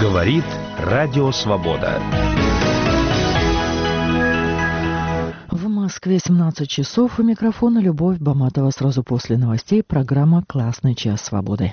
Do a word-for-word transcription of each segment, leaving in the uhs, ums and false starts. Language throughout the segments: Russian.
Говорит Радио Свобода. В Москве семнадцать часов. У микрофона Любовь Баматова. Сразу после новостей программа «Классный час свободы».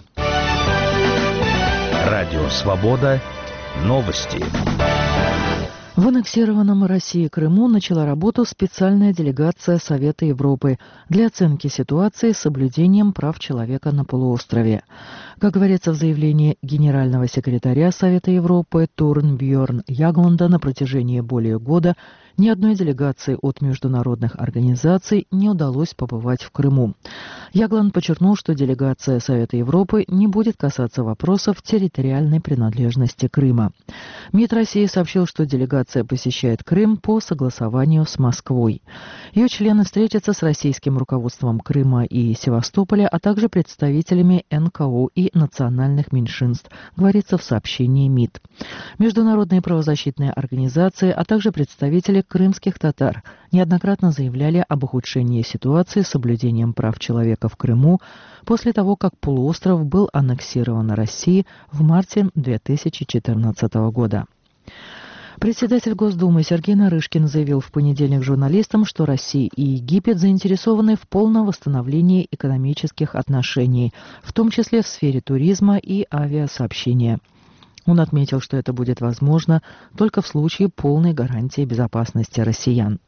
Радио Свобода. Новости. В аннексированном Россией Крыму начала работу специальная делегация Совета Европы для оценки ситуации с соблюдением прав человека на полуострове. Как говорится в заявлении генерального секретаря Совета Европы Торнбьорн Ягланда, на протяжении более года ни одной делегации от международных организаций не удалось побывать в Крыму. Ягланд подчеркнул, что делегация Совета Европы не будет касаться вопросов территориальной принадлежности Крыма. МИД России сообщил, что делегация посещает Крым по согласованию с Москвой. Ее члены встретятся с российским руководством Крыма и Севастополя, а также представителями эн ка о и национальных меньшинств, говорится в сообщении МИД. Международные правозащитные организации, а также представители крымских татар неоднократно заявляли об ухудшении ситуации с соблюдением прав человека в Крыму после того, как полуостров был аннексирован Россией в марте две тысячи четырнадцатого года. Председатель Госдумы Сергей Нарышкин заявил в понедельник журналистам, что Россия и Египет заинтересованы в полном восстановлении экономических отношений, в том числе в сфере туризма и авиасообщения. Он отметил, что это будет возможно только в случае полной гарантии безопасности россиян.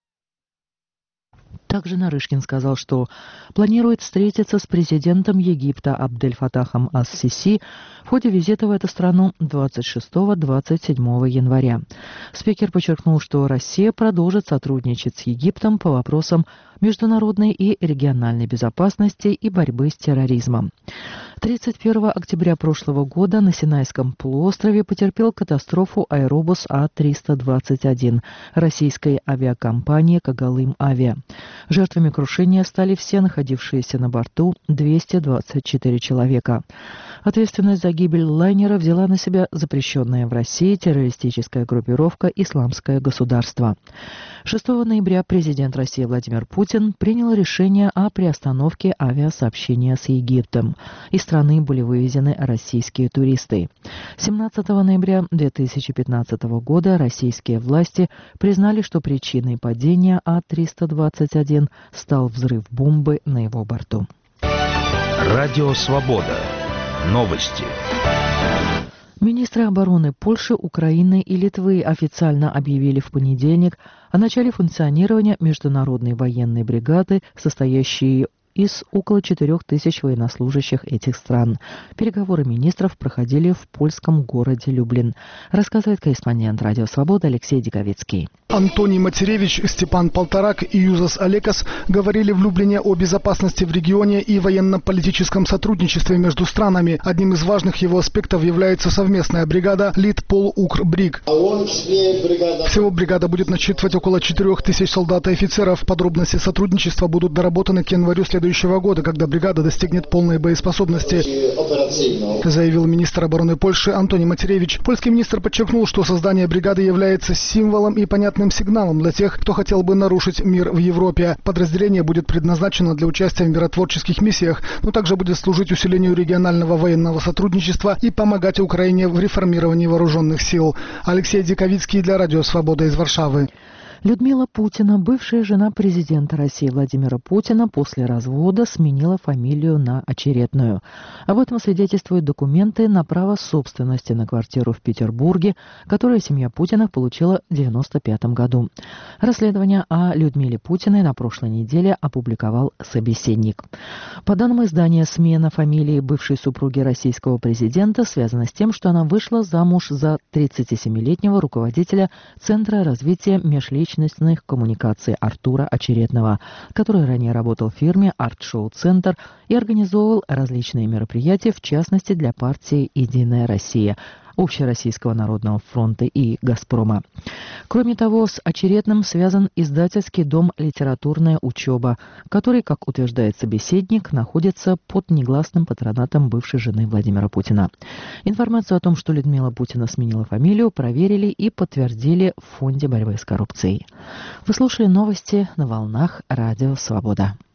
Также Нарышкин сказал, что планирует встретиться с президентом Египта Абдель-Фатахом ас-Сиси в ходе визита в эту страну двадцать шестого — двадцать седьмого января. Спикер подчеркнул, что Россия продолжит сотрудничать с Египтом по вопросам международной и региональной безопасности и борьбы с терроризмом. тридцать первого октября прошлого года на Синайском полуострове потерпел катастрофу аэробус А триста двадцать один российской авиакомпании «Когалым Авиа». Жертвами крушения стали все находившиеся на борту двести двадцать четыре человека. Ответственность за гибель лайнера взяла на себя запрещенная в России террористическая группировка «Исламское государство». шестого ноября президент России Владимир Путин принял решение о приостановке авиасообщения с Египтом. Из страны были вывезены российские туристы. семнадцатого ноября две тысячи пятнадцатого года российские власти признали, что причиной падения А триста двадцать один стал взрыв бомбы на его борту. Радио Свобода. Новости. Министры обороны Польши, Украины и Литвы официально объявили в понедельник о начале функционирования международной военной бригады, состоящей из около четырех тысяч военнослужащих этих стран. Переговоры министров проходили в польском городе Люблин, рассказывает корреспондент Радио Свобода Алексей Диковицкий. Антоний Матеревич, Степан Полторак и Юзас Олекас говорили в Люблине о безопасности в регионе и военно-политическом сотрудничестве между странами. Одним из важных его аспектов является совместная бригада Литпол-Укр-Бриг. Всего бригада будет насчитывать около четырех тысяч солдат и офицеров. Подробности сотрудничества будут доработаны к январю следующего года, когда бригада достигнет полной боеспособности, заявил министр обороны Польши Антоний Матеревич. Польский министр подчеркнул, что создание бригады является символом и понятным сигналом для тех, кто хотел бы нарушить мир в Европе. Подразделение будет предназначено для участия в миротворческих миссиях, но также будет служить усилению регионального военного сотрудничества и помогать Украине в реформировании вооруженных сил. Алексей Диковицкий для Радио Свобода из Варшавы. Людмила Путина, бывшая жена президента России Владимира Путина, после развода сменила фамилию на очередную. Об этом свидетельствуют документы на право собственности на квартиру в Петербурге, которую семья Путиных получила в девяносто пятом году. Расследование о Людмиле Путиной на прошлой неделе опубликовал «Собеседник». По данным издания, смена фамилии бывшей супруги российского президента связана с тем, что она вышла замуж за тридцатисемилетнего руководителя Центра развития межличностных коммуникаций Артура Очередного, который ранее работал в фирме «Арт-шоу-центр» и организовывал различные мероприятия, в частности для партии «Единая Россия», Общероссийского народного фронта и «Газпрома». Кроме того, с Очередным связан издательский дом «Литературная учеба», который, как утверждает собеседник, находится под негласным патронатом бывшей жены Владимира Путина. Информацию о том, что Людмила Путина сменила фамилию, проверили и подтвердили в Фонде борьбы с коррупцией. Вы слушали новости на волнах Радио Свобода.